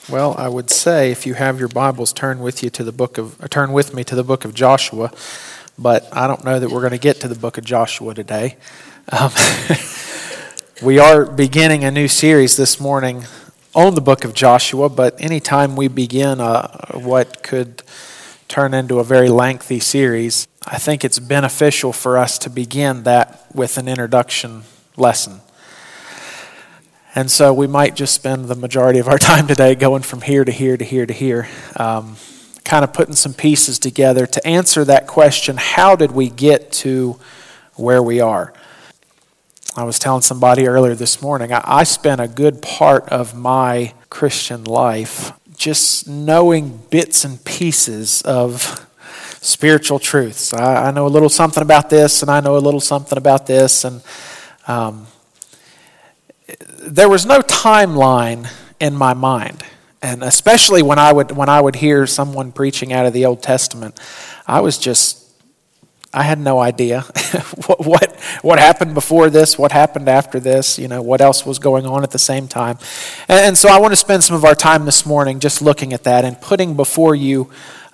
Well, I would say if you have your Bibles, turn with me to the book of Joshua, but I don't know that we're going to get to the book of Joshua today. We are beginning a new series this morning on the book of Joshua, but anytime we begin what could turn into a very lengthy series, I think it's beneficial for us to begin that with an introduction lesson. And so we might just spend the majority of our time today going from here to here to here to here, kind of putting some pieces together to answer that question, how did we get to where we are? I was telling somebody earlier this morning, I spent a good part of my Christian life just knowing bits and pieces of spiritual truths. I know a little something about this, and I know a little something about this, and there was no timeline in my mind, and especially when I would hear someone preaching out of the Old Testament, I had no idea what happened before this, what happened after this, what else was going on at the same time. And so I want to spend some of our time this morning just looking at that and putting before you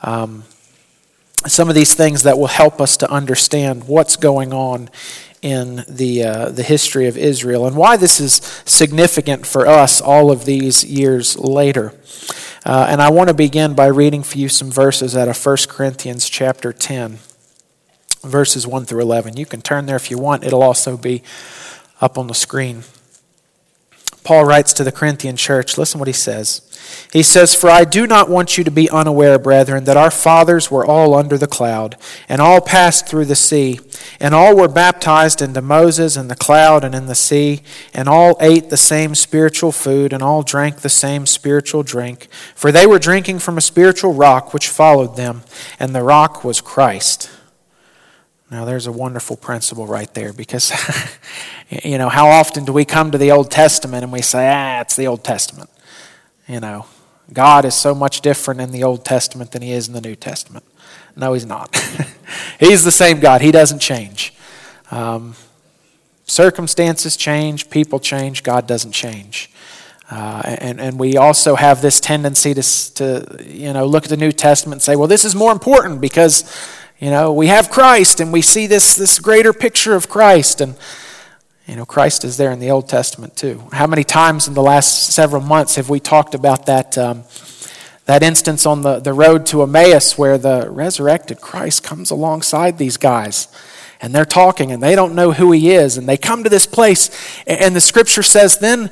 some of these things that will help us to understand what's going on in the history of Israel and why this is significant for us all of these years later. And I want to begin by reading for you some verses out of 1 Corinthians chapter 10, verses 1 through 11. You can turn there if you want. It'll also be up on the screen. Paul writes to the Corinthian church, listen what he says. He says, "For I do not want you to be unaware, brethren, that our fathers were all under the cloud, and all passed through the sea, and all were baptized into Moses in the cloud and in the sea, and all ate the same spiritual food, and all drank the same spiritual drink. For they were drinking from a spiritual rock which followed them, and the rock was Christ." Now there's a wonderful principle right there, because how often do we come to the Old Testament and we say, it's the Old Testament. God is so much different in the Old Testament than he is in the New Testament. No, he's not. He's the same God. He doesn't change. Circumstances change, people change, God doesn't change. And we also have this tendency to look at the New Testament and say, well, this is more important because we have Christ and we see this greater picture of Christ, and Christ is there in the Old Testament too. How many times in the last several months have we talked about that instance on the road to Emmaus where the resurrected Christ comes alongside these guys and they're talking and they don't know who he is, and they come to this place and the scripture says then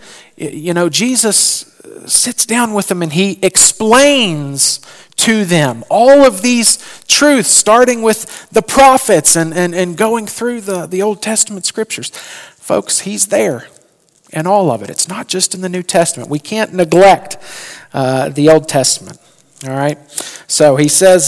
Jesus sits down with them and he explains to them all of these truths, starting with the prophets and going through the Old Testament scriptures. Folks, he's there in all of it. It's not just in the New Testament. We can't neglect the Old Testament. All right? So he says,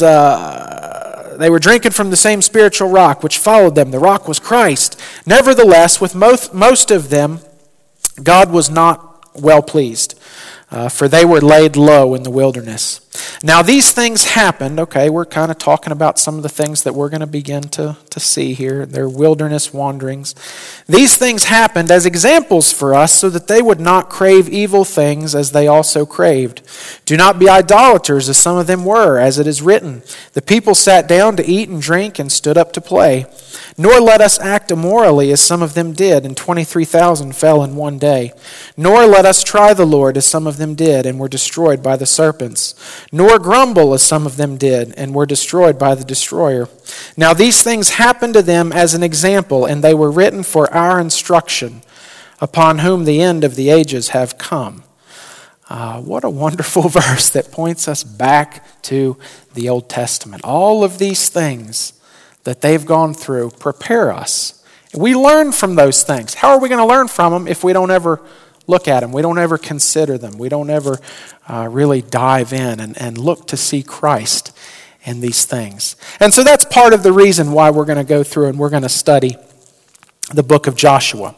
they were drinking from the same spiritual rock which followed them. The rock was Christ. Nevertheless, with most of them, God was not well pleased, for they were laid low in the wilderness. Now these things happened, okay, we're kind of talking about some of the things that we're going to begin to see here, their wilderness wanderings. These things happened as examples for us so that they would not crave evil things as they also craved. Do not be idolaters as some of them were, as it is written, the people sat down to eat and drink and stood up to play. Nor let us act immorally as some of them did, and 23,000 fell in one day. Nor let us try the Lord as some of them did, and were destroyed by the serpents. Nor grumble as some of them did, and were destroyed by the destroyer. Now these things happened to them as an example, and they were written for our instruction, upon whom the end of the ages have come. What a wonderful verse that points us back to the Old Testament. All of these things that they've gone through prepare us. We learn from those things. How are we going to learn from them if we don't ever look at them? We don't ever consider them. We don't ever really dive in and look to see Christ in these things. And so that's part of the reason why we're going to go through and we're going to study the book of Joshua.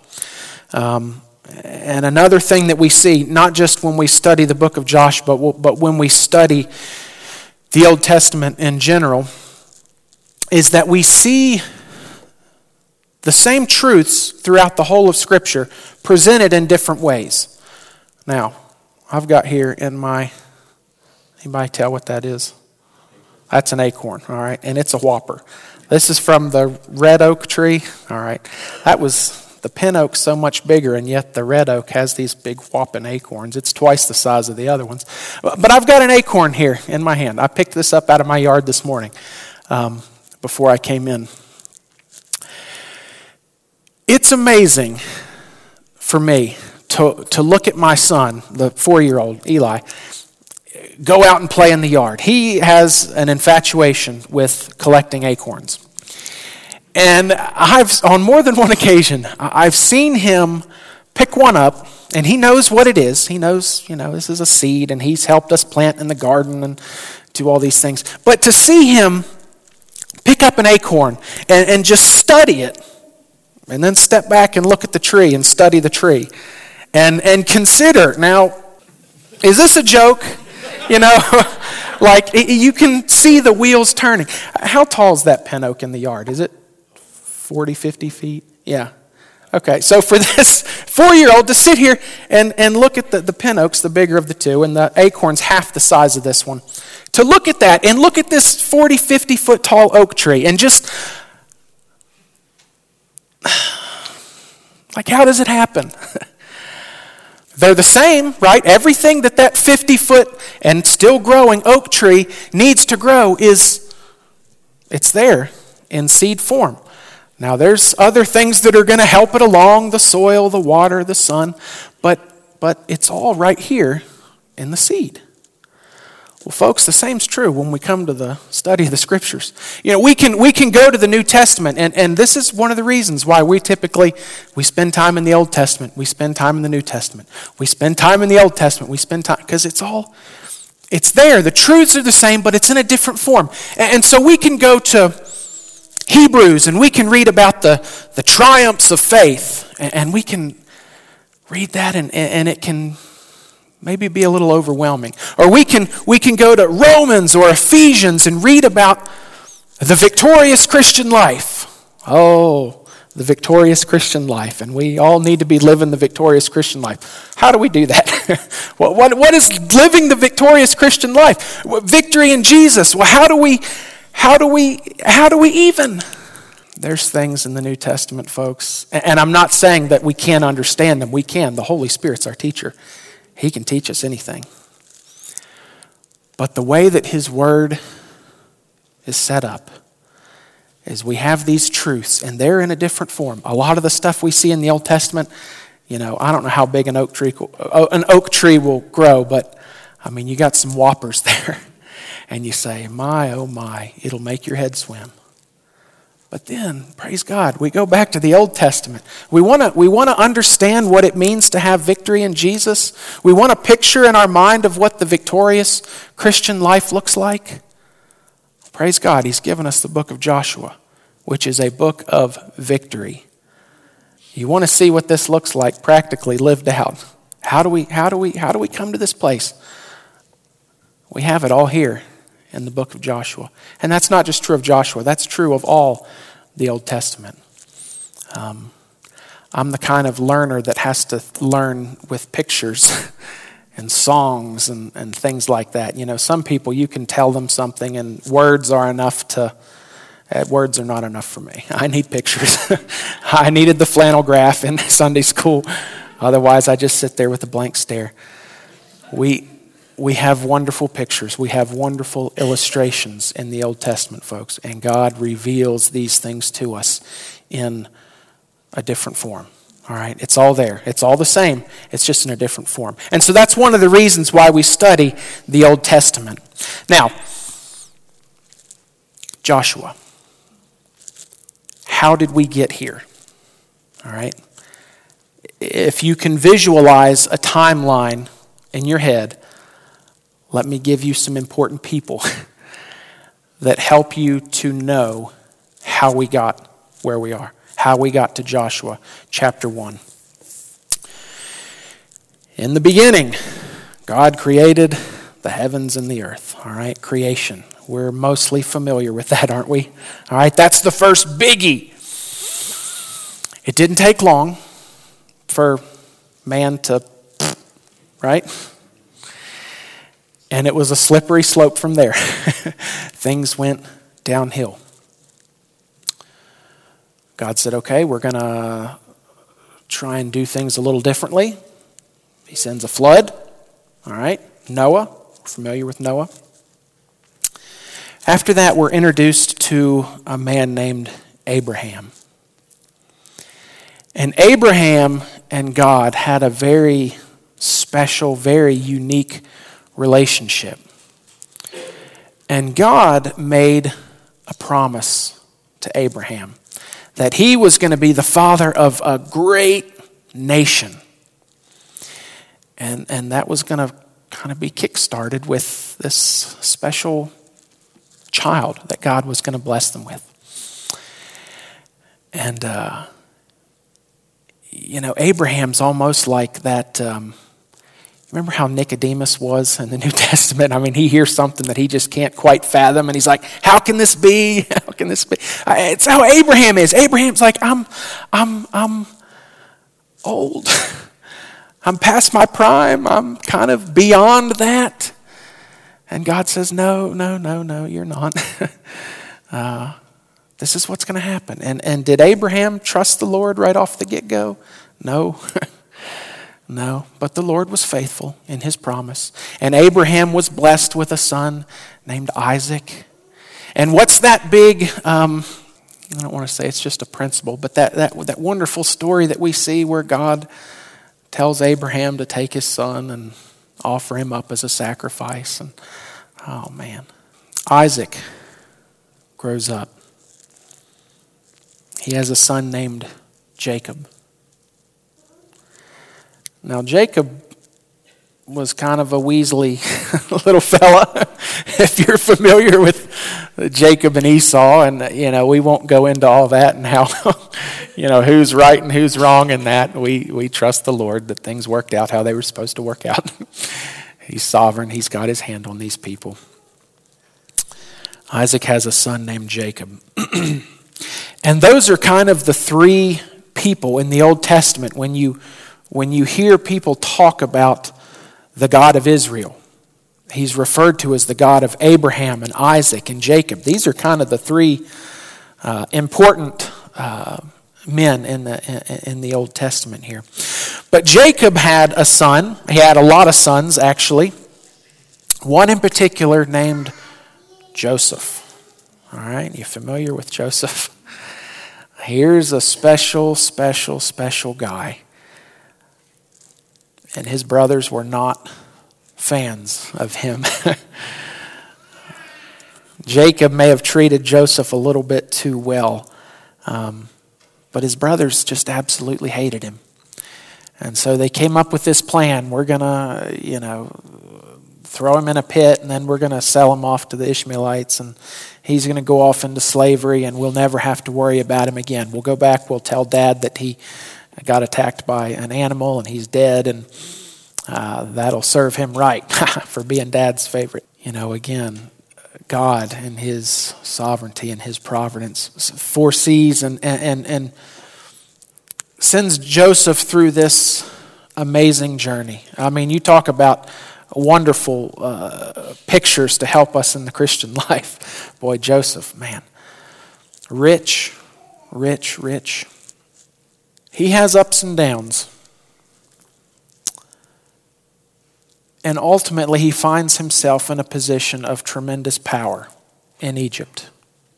And another thing that we see, not just when we study the book of Joshua, but when we study the Old Testament in general, is that we see the same truths throughout the whole of Scripture presented in different ways. Now, I've got here in my Anybody tell what that is? That's an acorn, all right, and it's a whopper. This is from the red oak tree, all right. That was the pin oak so much bigger, and yet the red oak has these big whopping acorns. It's twice the size of the other ones. But I've got an acorn here in my hand. I picked this up out of my yard this morning before I came in. It's amazing for me to look at my son, the 4-year-old Eli, go out and play in the yard. He has an infatuation with collecting acorns. And on more than one occasion, I've seen him pick one up, and he knows what it is. He knows, this is a seed, and he's helped us plant in the garden and do all these things. But to see him pick up an acorn and just study it, and then step back and look at the tree and study the tree, and consider, now, is this a joke? Like you can see the wheels turning. How tall is that pin oak in the yard? Is it 40, 50 feet? Yeah. Okay, so for this 4-year-old to sit here and look at the pin oaks, the bigger of the two, and the acorn's half the size of this one, to look at that and look at this 40, 50 foot tall oak tree and just, like, how does it happen? They're the same, right? Everything that 50-foot and still growing oak tree needs to grow it's there in seed form. Now, there's other things that are going to help it along, the soil, the water, the sun, but it's all right here in the seed. Well, folks, the same's true when we come to the study of the Scriptures. We can go to the New Testament, and this is one of the reasons why we spend time in the Old Testament, we spend time in the New Testament, we spend time in the Old Testament, we spend time, because it's there. The truths are the same, but it's in a different form. And so we can go to Hebrews, and we can read about the triumphs of faith, and we can read that, and it can maybe be a little overwhelming. Or we can go to Romans or Ephesians and read about the victorious Christian life. Oh, the victorious Christian life. And we all need to be living the victorious Christian life. How do we do that? What is living the victorious Christian life? Victory in Jesus. Well, how do we even? There's things in the New Testament, folks. And I'm not saying that we can't understand them. We can. The Holy Spirit's our teacher. He can teach us anything. But the way that His Word is set up is we have these truths, and they're in a different form. A lot of the stuff we see in the Old Testament, I don't know how big an oak tree will grow, but you got some whoppers there. And you say, my, oh my, it'll make your head swim. But then, praise God, we go back to the Old Testament. We want to understand what it means to have victory in Jesus. We want a picture in our mind of what the victorious Christian life looks like. Praise God, He's given us the book of Joshua, which is a book of victory. You want to see what this looks like practically lived out. How do we come to this place? We have it all here in the book of Joshua. And that's not just true of Joshua, that's true of all the Old Testament. I'm the kind of learner that has to learn with pictures and songs and things like that. Some people, you can tell them something and words are not enough for me. I need pictures. I needed the flannel graph in Sunday school. Otherwise, I just sit there with a blank stare. We have wonderful pictures. We have wonderful illustrations in the Old Testament, folks. And God reveals these things to us in a different form. All right? It's all there. It's all the same. It's just in a different form. And so that's one of the reasons why we study the Old Testament. Now, Joshua. How did we get here? All right? If you can visualize a timeline in your head, let me give you some important people that help you to know how we got where we are, how we got to Joshua chapter 1. In the beginning, God created the heavens and the earth. All right, creation. We're mostly familiar with that, aren't we? All right, that's the first biggie. It didn't take long for man to, right? And it was a slippery slope from there. Things went downhill. God said, okay, we're going to try and do things a little differently. He sends a flood. All right, Noah, familiar with Noah? After that, we're introduced to a man named Abraham. And Abraham and God had a very special, very unique relationship. And God made a promise to Abraham that he was going to be the father of a great nation. And that was going to kind of be kick-started with this special child that God was going to bless them with. And, Abraham's almost like that. Remember how Nicodemus was in the New Testament? I mean, he hears something that he just can't quite fathom, and he's like, how can this be? How can this be? It's how Abraham is. Abraham's like, I'm old. I'm past my prime. I'm kind of beyond that. And God says, no, you're not. This is what's going to happen. And did Abraham trust the Lord right off the get-go? No. No, but the Lord was faithful in his promise. And Abraham was blessed with a son named Isaac. And what's that big, I don't want to say it's just a principle, but that wonderful story that we see where God tells Abraham to take his son and offer him up as a sacrifice. And oh man, Isaac grows up. He has a son named Jacob. Now Jacob was kind of a weaselly little fella, if you're familiar with Jacob and Esau, and we won't go into all that and how who's right and who's wrong in that. We trust the Lord that things worked out how they were supposed to work out. He's sovereign. He's got his hand on these people. Isaac has a son named Jacob. And those are kind of the three people in the Old Testament when you hear people talk about the God of Israel. He's referred to as the God of Abraham and Isaac and Jacob. These are kind of the three important men in the Old Testament here. But Jacob had a son. He had a lot of sons, actually. One in particular named Joseph. All right, you familiar with Joseph? Here's a special guy. And his brothers were not fans of him. Jacob may have treated Joseph a little bit too well, but his brothers just absolutely hated him. And so they came up with this plan. We're going to, throw him in a pit, and then we're going to sell him off to the Ishmaelites, and he's going to go off into slavery, and we'll never have to worry about him again. We'll go back, we'll tell Dad that he got attacked by an animal and he's dead, and that'll serve him right for being Dad's favorite. Again, God in his sovereignty and his providence foresees and sends Joseph through this amazing journey. I mean, you talk about wonderful pictures to help us in the Christian life. Boy, Joseph, man, rich. He has ups and downs. And ultimately, he finds himself in a position of tremendous power in Egypt.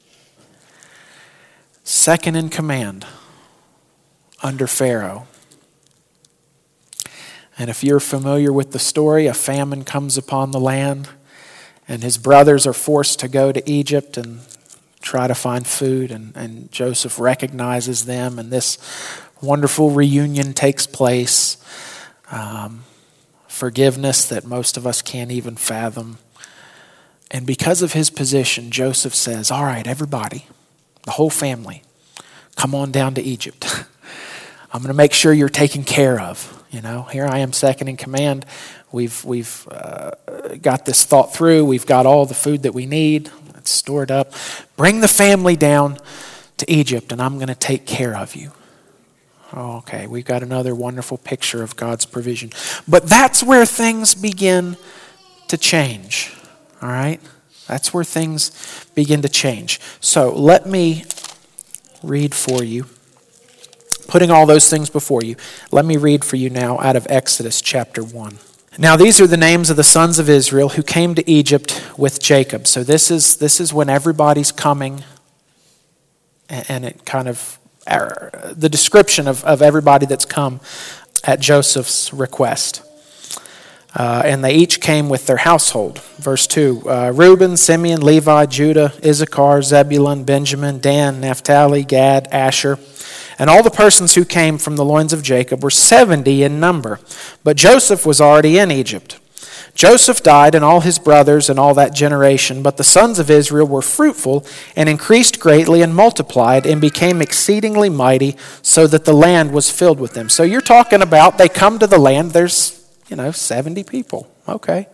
Second in command under Pharaoh. And if you're familiar with the story, a famine comes upon the land, and his brothers are forced to go to Egypt and try to find food, and Joseph recognizes them, and this wonderful reunion takes place. Forgiveness that most of us can't even fathom. And because of his position, Joseph says, all right, everybody, the whole family, come on down to Egypt. I'm going to make sure you're taken care of. Here I am second in command. We've got this thought through. We've got all the food that we need. It's stored up. Bring the family down to Egypt, and I'm going to take care of you. Okay, we've got another wonderful picture of God's provision. But that's where things begin to change. All right? That's where things begin to change. So let me read for you. Putting all those things before you, let me read for you now out of Exodus chapter 1. Now these are the names of the sons of Israel who came to Egypt with Jacob. So this is when everybody's coming, and it kind of, the description of everybody that's come at Joseph's request. And they each came with their household. Verse 2, Reuben, Simeon, Levi, Judah, Issachar, Zebulun, Benjamin, Dan, Naphtali, Gad, Asher. And all the persons who came from the loins of Jacob were 70 in number. But Joseph was already in Egypt. Joseph died, and all his brothers and all that generation. But the sons of Israel were fruitful and increased greatly and multiplied and became exceedingly mighty, so that the land was filled with them. So you're talking about they come to the land, there's 70 people. Okay.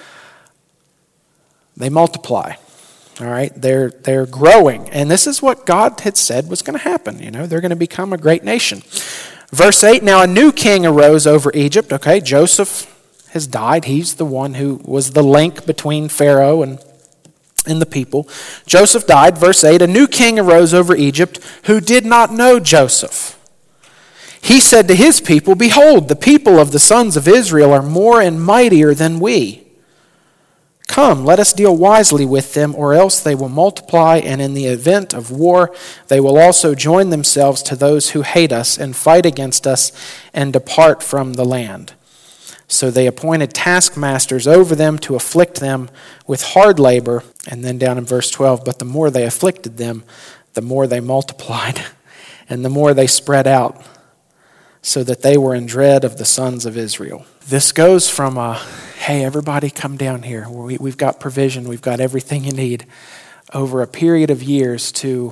They multiply. All right. They're growing. And this is what God had said was going to happen. They're going to become a great nation. Verse 8, now a new king arose over Egypt. Okay. Joseph has died. He's the one who was the link between Pharaoh and the people. Joseph died. Verse 8, a new king arose over Egypt who did not know Joseph. He said to his people, behold, the people of the sons of Israel are more and mightier than we. Come, let us deal wisely with them, or else they will multiply, and in the event of war, they will also join themselves to those who hate us and fight against us and depart from the land. So they appointed taskmasters over them to afflict them with hard labor. And then down in verse 12, but the more they afflicted them, the more they multiplied, and the more they spread out, so that they were in dread of the sons of Israel. This goes from hey, everybody come down here. We've got provision. We've got everything you need, over a period of years, to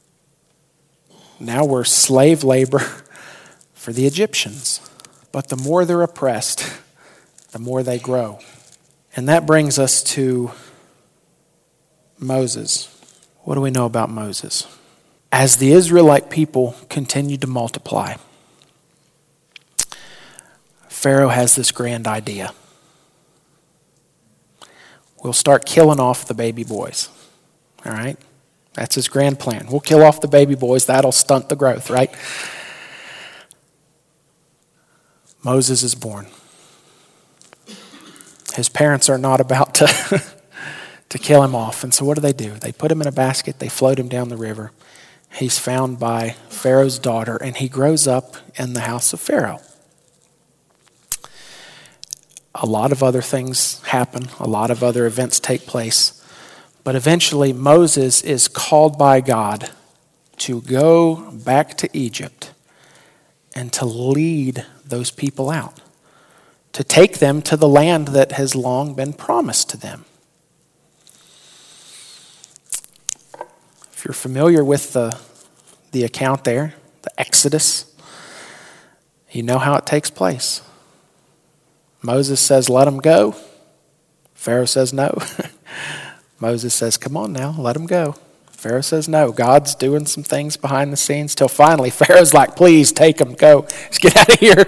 now we're slave labor for the Egyptians. But the more they're oppressed, the more they grow. And that brings us to Moses. What do we know about Moses? As the Israelite people continued to multiply, Pharaoh has this grand idea. We'll start killing off the baby boys. All right? That's his grand plan. We'll kill off the baby boys. That'll stunt the growth, right? Moses is born. His parents are not about to kill him off. And so what do? They put him in a basket. They float him down the river. He's found by Pharaoh's daughter, and he grows up in the house of Pharaoh. A lot of other things happen. A lot of other events take place. But eventually Moses is called by God to go back to Egypt and to lead those people out, to take them to the land that has long been promised to them. If you're familiar with the account there, the Exodus, you know how it takes place. Moses says, let them go. Pharaoh says no. Moses says, come on now, let them go. Pharaoh says no. God's doing some things behind the scenes till finally Pharaoh's like, please take them, go. Let's get out of here.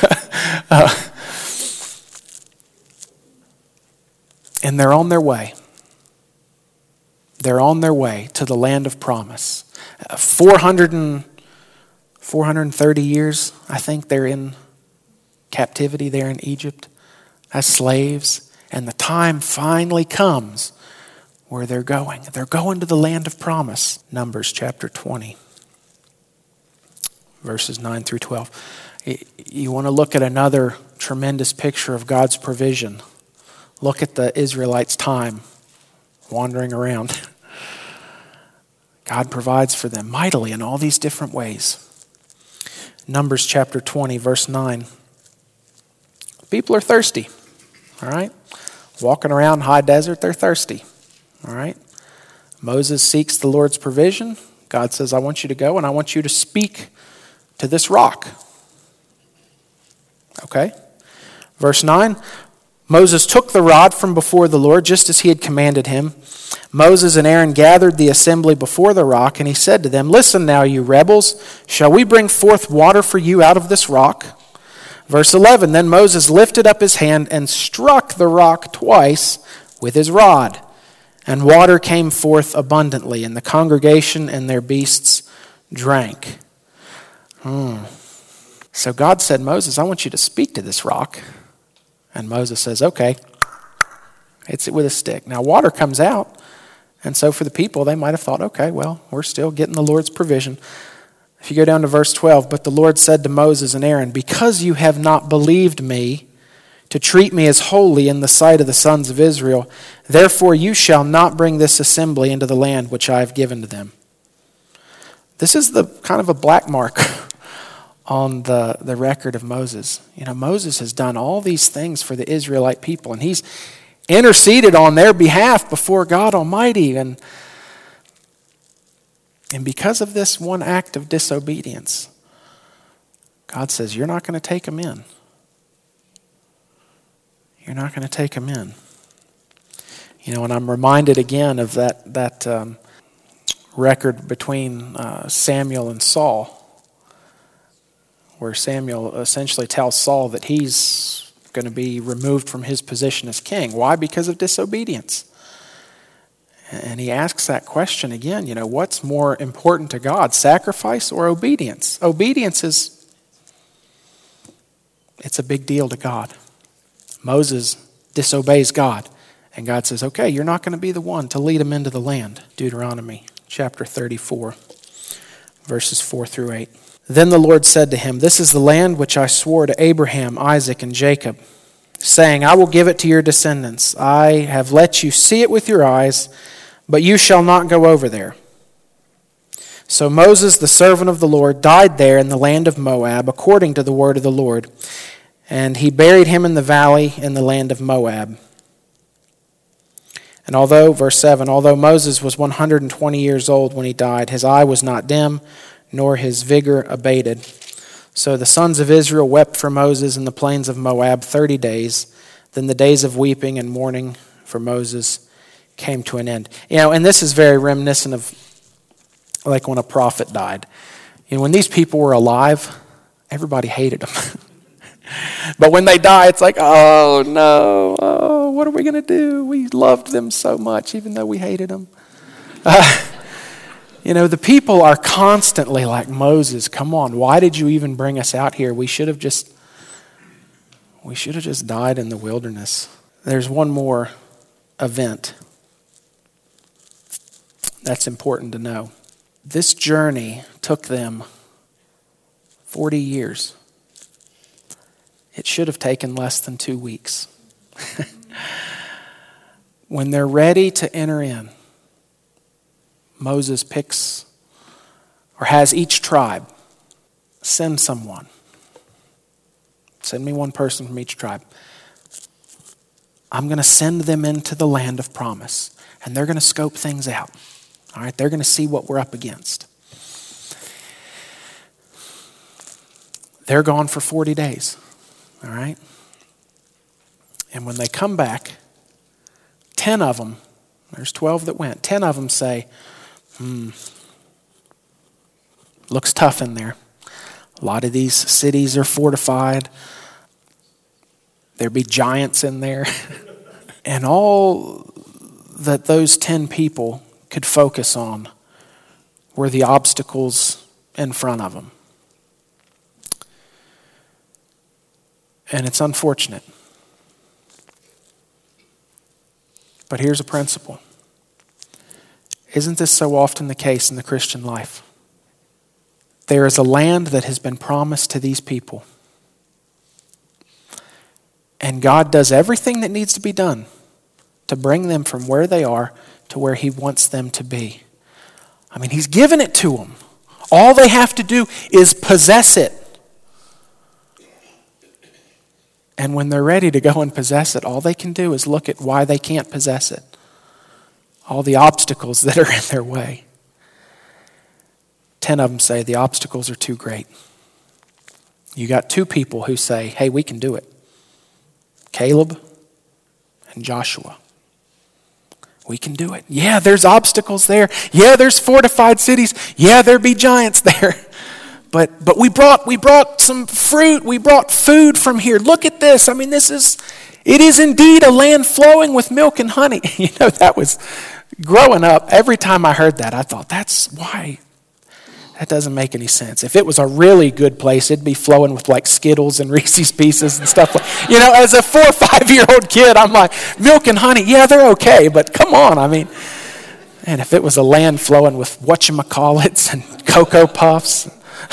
And they're on their way. They're on their way to the land of promise. 430 years, I think they're in captivity there in Egypt as slaves. And the time finally comes where they're going. They're going to the land of promise. Numbers chapter 20, verses 9 through 12. You want to look at another tremendous picture of God's provision. Look at the Israelites' time wandering around. God provides for them mightily in all these different ways. Numbers chapter 20, verse 9. People are thirsty, all right? Walking around high desert, they're thirsty, all right? Moses seeks the Lord's provision. God says, I want you to go and I want you to speak to this rock. Okay? Verse 9, Moses took the rod from before the Lord just as he had commanded him. Moses and Aaron gathered the assembly before the rock, and he said to them, listen now, you rebels, shall we bring forth water for you out of this rock? Verse 11, then Moses lifted up his hand and struck the rock twice with his rod, and water came forth abundantly, and the congregation and their beasts drank. So God said, Moses, I want you to speak to this rock. And Moses says, okay. Hits it with a stick. Now water comes out. And so for the people, they might have thought, okay, well, we're still getting the Lord's provision. If you go down to verse 12, but the Lord said to Moses and Aaron, because you have not believed me to treat me as holy in the sight of the sons of Israel, therefore you shall not bring this assembly into the land which I have given to them. This is the kind of a black mark on the record of Moses. You know, Moses has done all these things for the Israelite people, and he's interceded on their behalf before God Almighty. And because of this one act of disobedience, God says, you're not going to take them in. You're not going to take them in. You know, and I'm reminded again of that record between Samuel and Saul, where Samuel essentially tells Saul that he's going to be removed from his position as king. Why? Because of disobedience. And he asks that question again, you know, what's more important to God, sacrifice or obedience? Obedience it's a big deal to God. Moses disobeys God, and God says, okay, you're not going to be the one to lead him into the land. Deuteronomy chapter 34, verses 4 through 8. Then the Lord said to him, this is the land which I swore to Abraham, Isaac, and Jacob, saying, I will give it to your descendants. I have let you see it with your eyes, but you shall not go over there. So Moses, the servant of the Lord, died there in the land of Moab, according to the word of the Lord. And he buried him in the valley in the land of Moab. And verse 7, although Moses was 120 years old when he died, his eye was not dim, nor his vigor abated. So the sons of Israel wept for Moses in the plains of Moab 30 days. Then the days of weeping and mourning for Moses came to an end. You know, and this is very reminiscent of like when a prophet died. You know, when these people were alive, everybody hated them. But when they die, it's like, oh no, what are we going to do? We loved them so much, even though we hated them. You know, the people are constantly like, Moses, come on, why did you even bring us out here? We should have just died in the wilderness. There's one more event that's important to know. This journey took them 40 years. It should have taken less than 2 weeks. When they're ready to enter in, Moses picks or has each tribe send someone. Send me one person from each tribe. I'm going to send them into the land of promise, and they're going to scope things out. All right, they're going to see what we're up against. They're gone for 40 days. All right? And when they come back, 10 of them, there's 12 that went, 10 of them say, looks tough in there. A lot of these cities are fortified. There'd be giants in there. And all that those 10 people could focus on were the obstacles in front of them. And it's unfortunate. But here's a principle. Isn't this so often the case in the Christian life? There is a land that has been promised to these people. And God does everything that needs to be done to bring them from where they are to where He wants them to be. I mean, He's given it to them. All they have to do is possess it. And when they're ready to go and possess it, all they can do is look at why they can't possess it. All the obstacles that are in their way. 10 of them say the obstacles are too great. You got 2 people who say, hey, we can do it. Caleb and Joshua. We can do it. Yeah, there's obstacles there. Yeah, there's fortified cities. Yeah, there be giants there. but we brought some fruit. We brought food from here. Look at this. I mean, it is indeed a land flowing with milk and honey. That was growing up. Every time I heard that, I thought, that's why. That doesn't make any sense. If it was a really good place, it'd be flowing with like Skittles and Reese's Pieces and stuff. As a 4 or 5-year-old kid, I'm like, milk and honey, yeah, they're okay, but come on, and if it was a land flowing with whatchamacallits and Cocoa Puffs.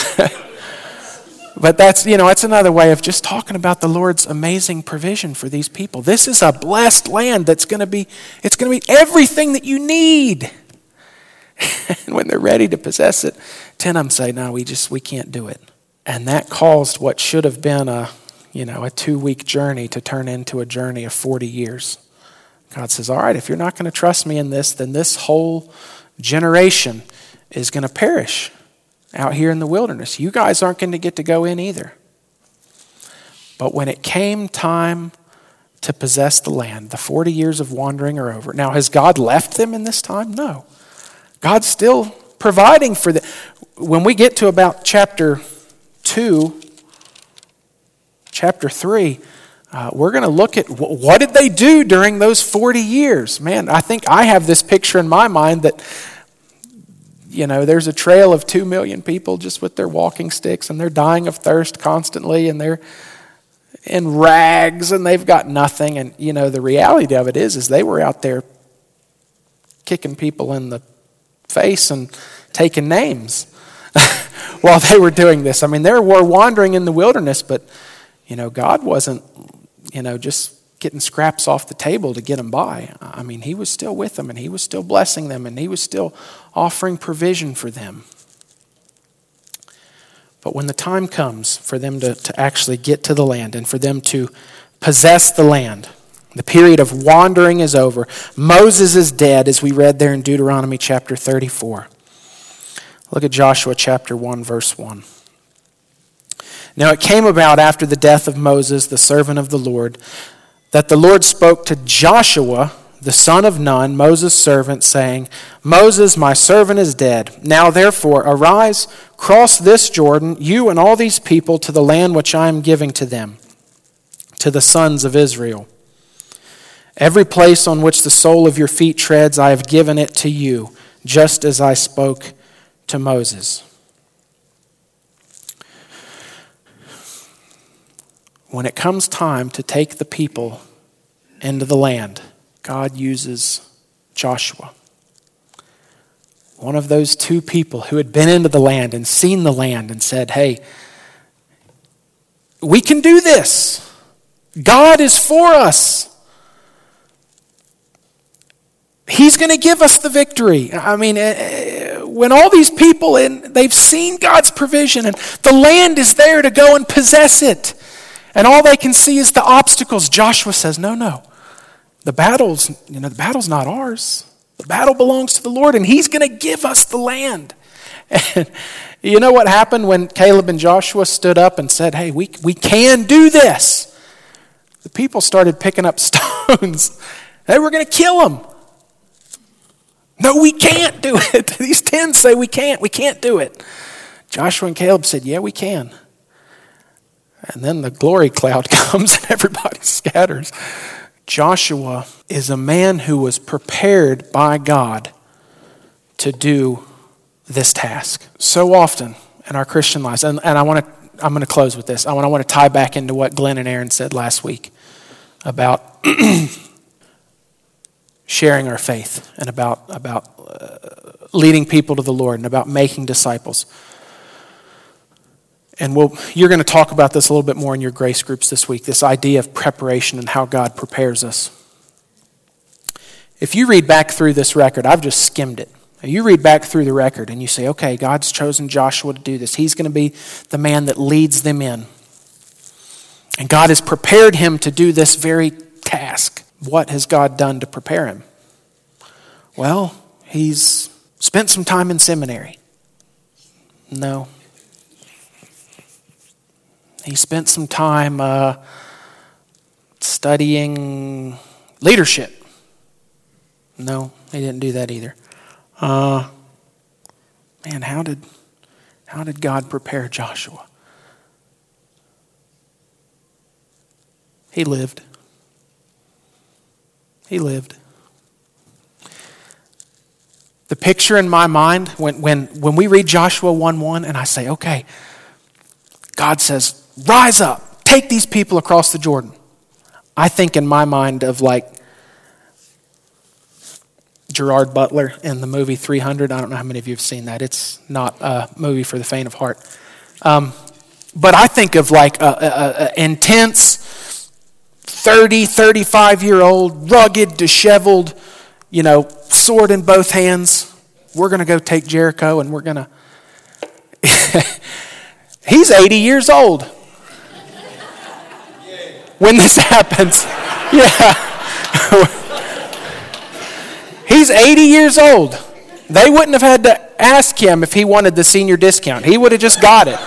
But that's another way of just talking about the Lord's amazing provision for these people. This is a blessed land it's going to be everything that you need. And when they're ready to possess it, 10 of them say, no, we can't do it. And that caused what should have been a 2-week journey to turn into a journey of 40 years. God says, all right, if you're not going to trust me in this, then this whole generation is going to perish out here in the wilderness. You guys aren't going to get to go in either. But when it came time to possess the land, the 40 years of wandering are over. Now, has God left them in this time? No. God's still providing for them. When we get to about chapter 2, chapter 3, we're going to look at what did they do during those 40 years. Man, I think I have this picture in my mind that, there's a trail of 2 million people just with their walking sticks, and they're dying of thirst constantly, and they're in rags, and they've got nothing. And, the reality of it is they were out there kicking people in the face and taking names while they were doing this. They were wandering in the wilderness, but God wasn't just getting scraps off the table to get them by. He was still with them, and he was still blessing them, and he was still offering provision for them. But when the time comes for them to actually get to the land and for them to possess the land, the period of wandering is over. Moses is dead, as we read there in Deuteronomy chapter 34. Look at Joshua chapter 1, verse 1. Now it came about after the death of Moses, the servant of the Lord, that the Lord spoke to Joshua, the son of Nun, Moses' servant, saying, Moses, my servant, is dead. Now therefore arise, cross this Jordan, you and all these people, to the land which I am giving to them, to the sons of Israel. Every place on which the sole of your feet treads, I have given it to you, just as I spoke to Moses. When it comes time to take the people into the land, God uses Joshua, one of those 2 people who had been into the land and seen the land and said, hey, we can do this. God is for us. He's going to give us the victory. When all these people, they've seen God's provision, and the land is there to go and possess it, and all they can see is the obstacles. Joshua says, no. The battle's not ours. The battle belongs to the Lord, and he's going to give us the land. And you know what happened when Caleb and Joshua stood up and said, hey, we can do this? The people started picking up stones. They were going to kill them. No, we can't do it. These 10 say we can't do it. Joshua and Caleb said, yeah, we can. And then the glory cloud comes and everybody scatters. Joshua is a man who was prepared by God to do this task. So often in our Christian lives, and I'm going to close with this. I want to tie back into what Glenn and Aaron said last week about sharing our faith and about leading people to the Lord and about making disciples. And you're going to talk about this a little bit more in your grace groups this week, this idea of preparation and how God prepares us. If you read back through this record, I've just skimmed it. You read back through the record and you say, okay, God's chosen Joshua to do this. He's going to be the man that leads them in. And God has prepared him to do this very task. What has God done to prepare him? Well, he's spent some time in seminary. No. He spent some time studying leadership. No, he didn't do that either. Man, how did How did God prepare Joshua? He lived. He lived. The picture in my mind, when we read Joshua 1:1 and I say, okay, God says, rise up, take these people across the Jordan. I think in my mind of like Gerard Butler in the movie 300. I don't know how many of you have seen that. It's not a movie for the faint of heart. But I think of like a intense 30, 35-year-old, rugged, disheveled, sword in both hands. We're going to go take Jericho and we're going to... He's 80 years old when this happens. Yeah. He's 80 years old. They wouldn't have had to ask him if he wanted the senior discount. He would have just got it.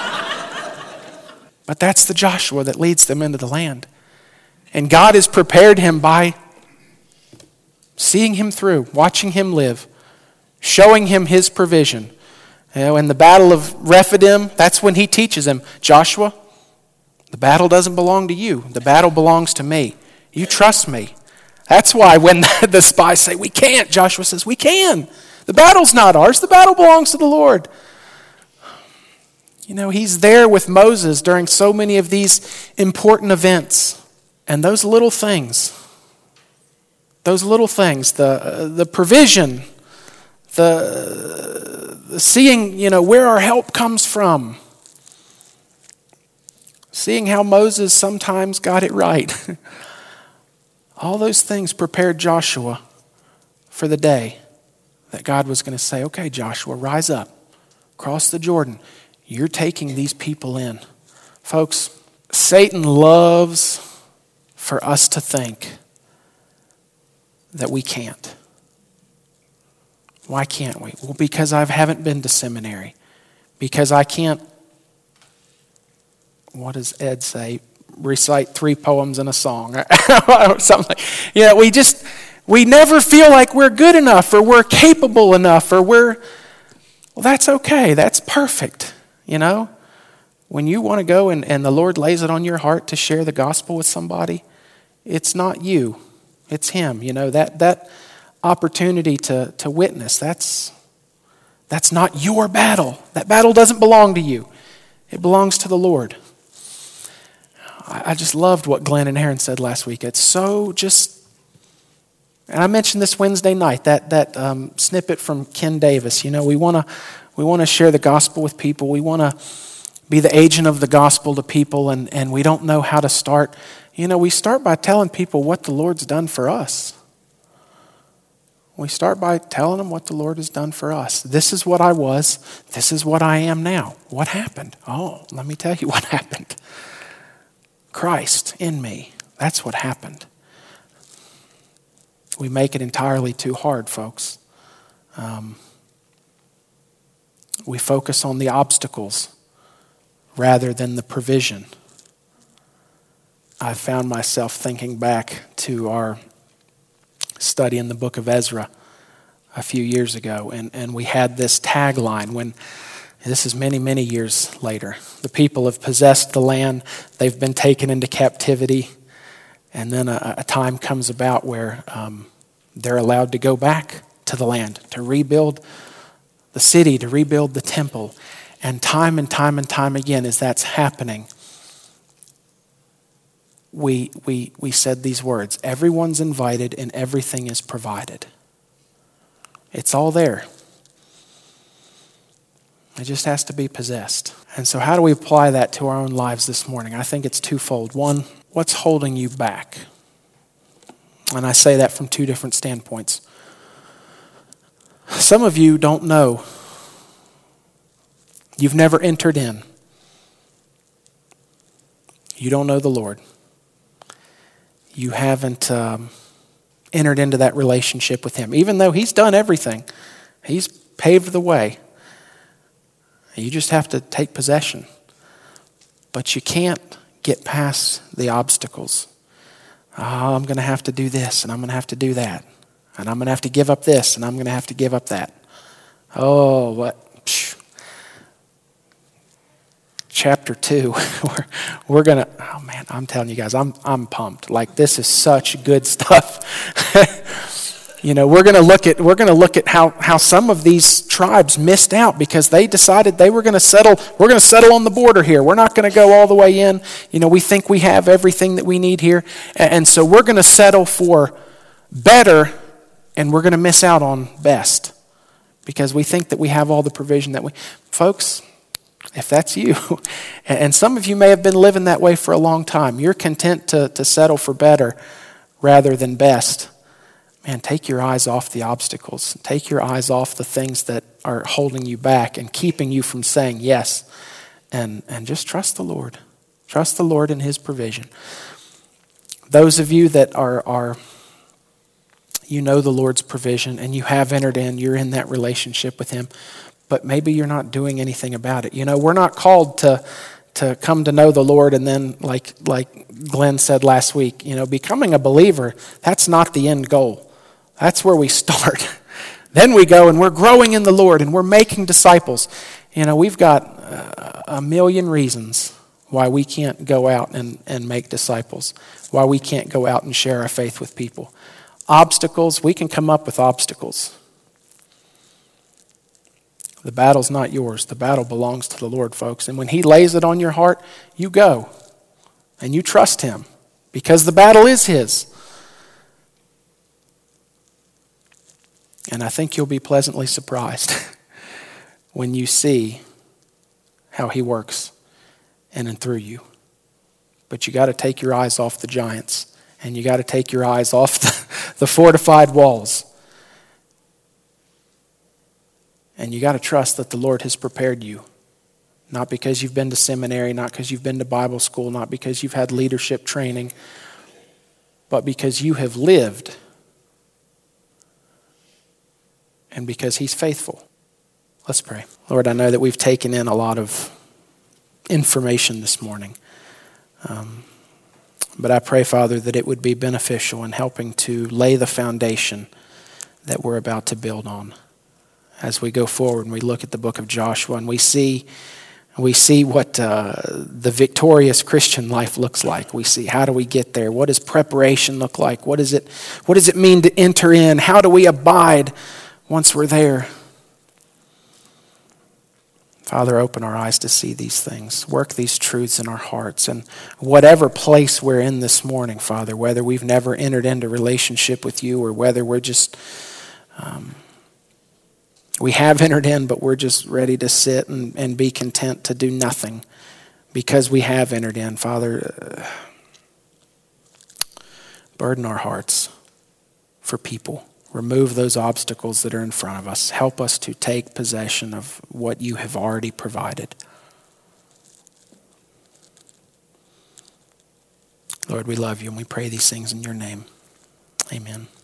But that's the Joshua that leads them into the land. And God has prepared him by seeing him through, watching him live, showing him his provision. In the battle of Rephidim, that's when he teaches him, Joshua, the battle doesn't belong to you. The battle belongs to me. You trust me. That's why when the spies say, we can't, Joshua says, we can. The battle's not ours. The battle belongs to the Lord. He's there with Moses during so many of these important events. And those little things, the provision, the seeing, where our help comes from, seeing how Moses sometimes got it right. All those things prepared Joshua for the day that God was going to say, okay, Joshua, rise up, cross the Jordan. You're taking these people in. Folks, Satan loves for us to think that we can't. Why can't we? Well, because I haven't been to seminary. Because I can't, what does Ed say? Recite 3 poems and a song or something like. We never feel like we're good enough or we're capable enough or well, that's okay. That's perfect. When you want to go and the Lord lays it on your heart to share the gospel with somebody, it's not you, it's him. That opportunity to witness, that's not your battle. That battle doesn't belong to you. It belongs to the Lord. I just loved what Glenn and Aaron said last week. It's so and I mentioned this Wednesday night, that snippet from Ken Davis. We want to share the gospel with people. We want to be the agent of the gospel to people, and we don't know how to start. We start by telling people what the Lord's done for us. We start by telling them what the Lord has done for us. This is what I was. This is what I am now. What happened? Oh, let me tell you what happened. Christ in me. That's what happened. We make it entirely too hard, folks. We focus on the obstacles rather than the provision. I found myself thinking back to our study in the book of Ezra a few years ago, and we had this tagline when, this is many, many years later, the people have possessed the land, they've been taken into captivity, and then a time comes about where they're allowed to go back to the land, to rebuild the city, to rebuild the temple. And time again, as that's happening, we said these words, everyone's invited and everything is provided. It's all there. It just has to be possessed. And so how do we apply that to our own lives this morning? I think it's twofold. One, what's holding you back? And I say that from 2 different standpoints. Some of you don't know. You've never entered in. You don't know the Lord. You haven't entered into that relationship with him, even though he's done everything. He's paved the way. You just have to take possession. But you can't get past the obstacles. Oh, I'm going to have to do this, and I'm going to have to do that. And I'm going to have to give up this, and I'm going to have to give up that. Oh, what? chapter 2, we're going to, oh man, I'm telling you guys, I'm pumped. Like, this is such good stuff. We're going to look at how some of these tribes missed out because they decided they were going to settle. We're going to settle on the border here. We're not going to go all the way in. We think we have everything that we need here. And so we're going to settle for better, and we're going to miss out on best because we think that we have all the provision that we, folks, if that's you, and some of you may have been living that way for a long time, you're content to settle for better rather than best. Man, take your eyes off the obstacles. Take your eyes off the things that are holding you back and keeping you from saying yes. And just trust the Lord. Trust the Lord in His provision. Those of you that are the Lord's provision and you have entered in, you're in that relationship with Him, but maybe you're not doing anything about it. We're not called to come to know the Lord and then, like Glenn said last week, becoming a believer, that's not the end goal. That's where we start. Then we go and we're growing in the Lord and we're making disciples. We've got a million reasons why we can't go out and make disciples, why we can't go out and share our faith with people. Obstacles, we can come up with obstacles. The battle's not yours. The battle belongs to the Lord, folks. And when He lays it on your heart, you go and you trust Him because the battle is His. And I think you'll be pleasantly surprised when you see how He works in and through you. But you got to take your eyes off the giants, and you got to take your eyes off the fortified walls. And you got to trust that the Lord has prepared you, not because you've been to seminary, not because you've been to Bible school, not because you've had leadership training, but because you have lived and because He's faithful. Let's pray. Lord, I know that we've taken in a lot of information this morning. But I pray, Father, that it would be beneficial in helping to lay the foundation that we're about to build on. As we go forward and we look at the book of Joshua and we see what the victorious Christian life looks like. We see, how do we get there? What does preparation look like? What does it mean to enter in? How do we abide once we're there? Father, open our eyes to see these things. Work these truths in our hearts. And whatever place we're in this morning, Father, whether we've never entered into relationship with you or whether we're just, we have entered in, but we're just ready to sit and be content to do nothing because we have entered in. Father, burden our hearts for people. Remove those obstacles that are in front of us. Help us to take possession of what you have already provided. Lord, we love you and we pray these things in your name. Amen.